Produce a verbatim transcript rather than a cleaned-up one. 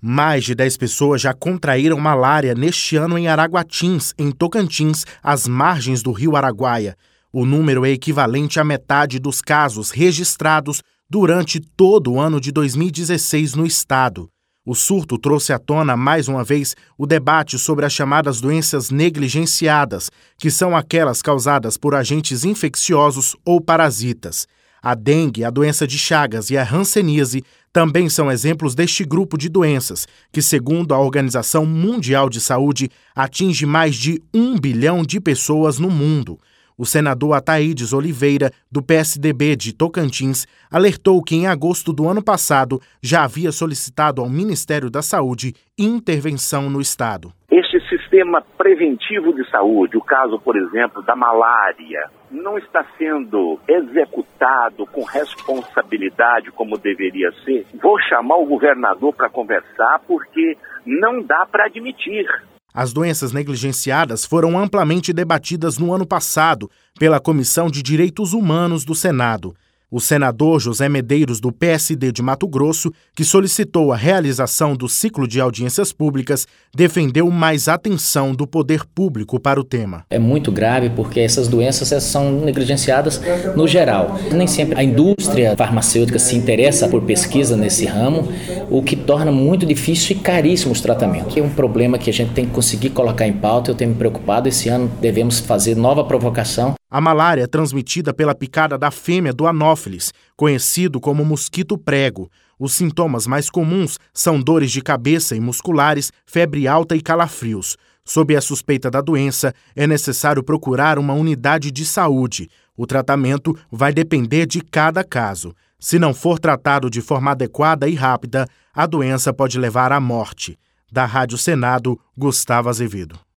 Mais de dez pessoas já contraíram malária neste ano em Araguatins, em Tocantins, às margens do rio Araguaia. O número é equivalente à metade dos casos registrados durante todo o ano de dois mil e dezesseis no estado. O surto trouxe à tona, mais uma vez, o debate sobre as chamadas doenças negligenciadas, que são aquelas causadas por agentes infecciosos ou parasitas. A dengue, a doença de Chagas e a hanseníase também são exemplos deste grupo de doenças, que, segundo a Organização Mundial de Saúde, atinge mais de um bilhão de pessoas no mundo. O senador Ataídes Oliveira, do P S D B de Tocantins, alertou que em agosto do ano passado já havia solicitado ao Ministério da Saúde intervenção no estado. Este sistema preventivo de saúde, o caso, por exemplo, da malária, não está sendo executado com responsabilidade como deveria ser. Vou chamar o governador para conversar porque não dá para admitir. As doenças negligenciadas foram amplamente debatidas no ano passado pela Comissão de Direitos Humanos do Senado. O senador José Medeiros, do P S D de Mato Grosso, que solicitou a realização do ciclo de audiências públicas, defendeu mais atenção do poder público para o tema. É muito grave porque essas doenças essas são negligenciadas no geral. Nem sempre a indústria farmacêutica se interessa por pesquisa nesse ramo, o que torna muito difícil e caríssimo os tratamentos. É um problema que a gente tem que conseguir colocar em pauta. Eu tenho me preocupado. Esse ano devemos fazer nova provocação. A malária é transmitida pela picada da fêmea do Anófeles, conhecido como mosquito prego. Os sintomas mais comuns são dores de cabeça e musculares, febre alta e calafrios. Sob a suspeita da doença, é necessário procurar uma unidade de saúde. O tratamento vai depender de cada caso. Se não for tratado de forma adequada e rápida, a doença pode levar à morte. Da Rádio Senado, Gustavo Azevedo.